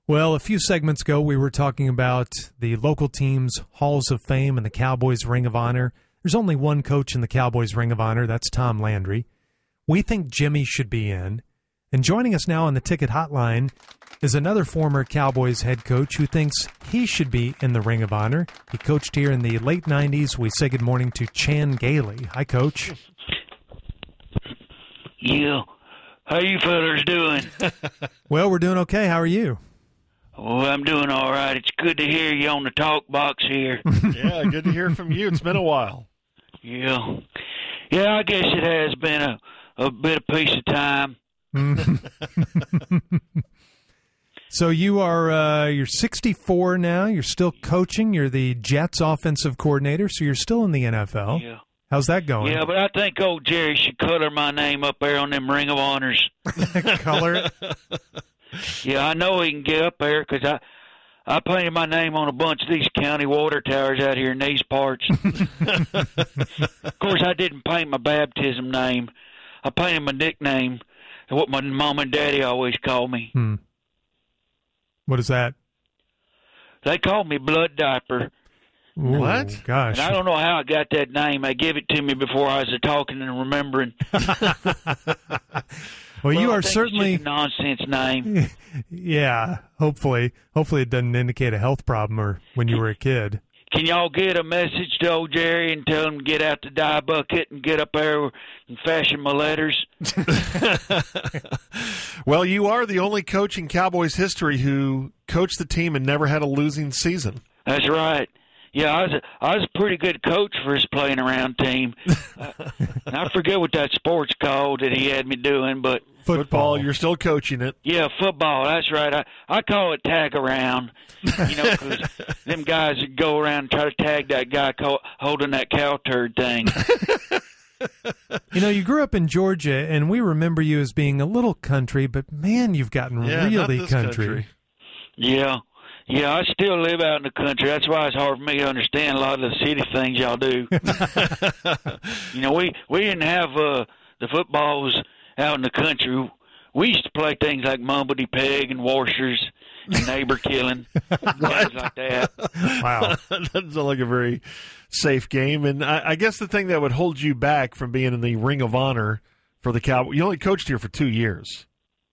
Well, a few segments ago, we were talking about the local teams' Halls of Fame and the Cowboys' Ring of Honor. There's only one coach in the Cowboys' Ring of Honor. That's Tom Landry. We think Jimmy should be in. And joining us now on the ticket hotline is another former Cowboys head coach who thinks he should be in the Ring of Honor. He coached here in the late 90s. We say good morning to Chan Gailey. Hi, Coach. Yeah. How you fellas doing? Well, we're doing okay. How are you? Oh, I'm doing all right. It's good to hear you on the talk box here. Yeah, good to hear from you. It's been a while. Yeah. Yeah, I guess it has been a bit of piece of time. So you are you're 64 now. You're still coaching. You're the Jets offensive coordinator, so you're still in the NFL. Yeah. How's that going? Yeah, but I think old Jerry should color my name up there on them Ring of Honors. Color it? Yeah, I know he can get up there because I painted my name on a bunch of these county water towers out here in these parts. Of course, I didn't paint my baptism name. I painted my nickname, what my mom and daddy always called me. What is that? They called me Blood Diaper. Ooh, What? Gosh. And I don't know how I got that name. They gave it to me before I was talking and remembering. Well, you I are think certainly it's just a nonsense name. Yeah, hopefully it doesn't indicate a health problem or when you were a kid. Can y'all get a message to old Jerry and tell him to get out the dye bucket and get up there and fashion my letters? Well, you are the only coach in Cowboys history who coached the team and never had a losing season. That's right. Yeah, I was a pretty good coach for his playing around team. And I forget what that sport's called that he had me doing, but Football, you're still coaching it. yeah, football. That's right. I call it tag around. You know, 'cause them guys that go around and try to tag that guy holding that cow turd thing. You know, you grew up in Georgia, and we remember you as being a little country, but man, you've gotten Yeah, not really this country. Yeah. Yeah, I still live out in the country. That's why it's hard for me to understand a lot of the city things y'all do. You know, we didn't have the footballs out in the country. We used to play things like Mumbledy Peg and Washers and Neighbor Killing, things like that. Wow. That doesn't sound like a very safe game. And I guess the thing that would hold you back from being in the Ring of Honor for the Cowboys, you only coached here for 2 years.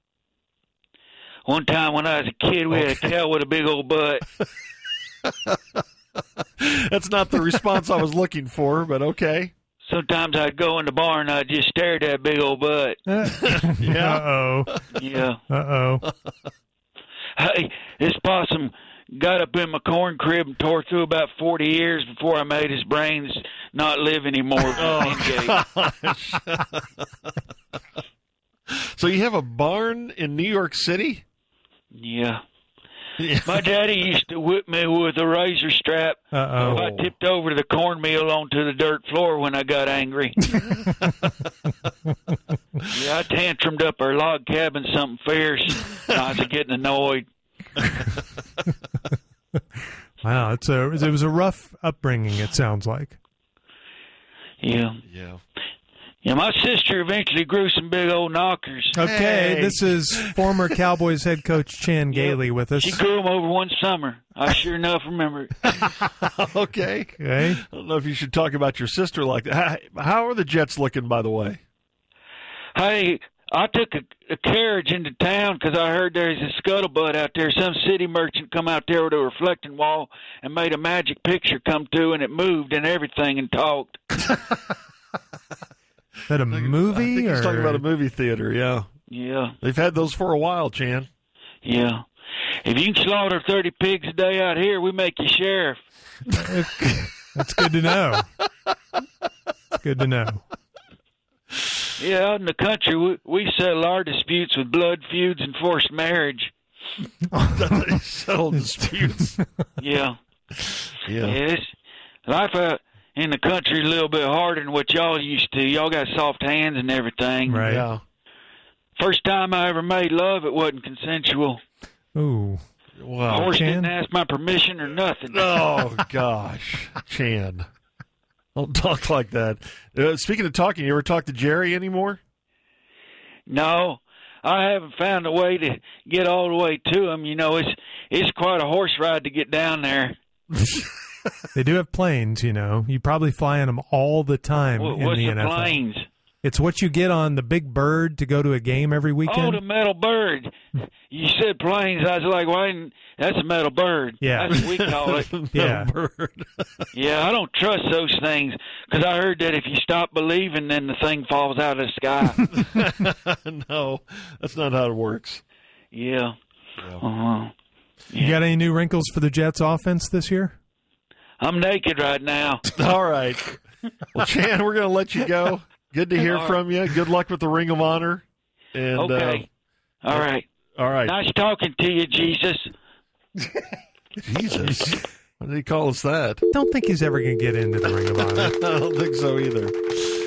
One time when I was a kid, we had a cow with a big old butt. That's not the response I was looking for, but okay. Sometimes I'd go in the barn and I'd just stare at that big old butt. Yeah. Uh-oh. Yeah. Uh-oh. Hey, this possum got up in my corn crib and tore through about 40 years before I made his brains not live anymore. So you have a barn in New York City? Yeah. My daddy used to whip me with a razor strap Uh-oh. if I tipped over the cornmeal onto the dirt floor when I got angry. Yeah, I tantrumed up our log cabin something fierce when I was getting annoyed. Wow, it was a rough upbringing, it sounds like. Yeah. Yeah. Yeah, my sister eventually grew some big old knockers. Okay, Hey. this is former Cowboys head coach Chan Gailey with us. She grew them over one summer. I sure enough remember it. Okay. Okay. I don't know if you should talk about your sister like that. How are the Jets looking, by the way? Hey, I took a carriage into town because I heard there's a scuttlebutt out there. Some city merchant come out there with a reflecting wall and made a magic picture come through, and it moved and everything and talked. Is that a movie? I think he's or? talking about a movie theater, yeah. Yeah, They've had those for a while, Chan. yeah. If you can slaughter 30 pigs a day out here, we make you sheriff. That's good to know. Good to know. Yeah, out in the country, we settle our disputes with blood feuds and forced marriage. They settle disputes. Yeah. Yeah. Yes. Life out in the country is a little bit harder than what y'all used to. Y'all got soft hands and everything. Right. Yeah. First time I ever made love, it wasn't consensual. Ooh. Wow. Horse Chan? didn't ask my permission or nothing. Oh, gosh. Chan. Don't talk like that. Speaking of talking, you ever talk to Jerry anymore? No. I haven't found a way to get all the way to them. You know, it's quite a horse ride to get down there. They do have planes, you know. You probably fly in them all the time in What's the the NFL. planes? It's what you get on the Big Bird to go to a game every weekend. Oh, the metal bird. You said planes. I was like, why? That's a metal bird. Yeah. That's what we call it. Yeah. Bird. Yeah, I don't trust those things because I heard that if you stop believing, then the thing falls out of the sky. No, that's not how it works. Yeah. Yeah. You got any new wrinkles for the Jets offense this year? I'm naked right now. All right. Well, Chan, we're going to let you go. Good to hear from you. Good luck with the Ring of Honor. And, Okay. All right. All right. Nice talking to you, Jesus. Jesus. Why did he call us that? Don't think he's ever going to get into the Ring of Honor. I don't think so either.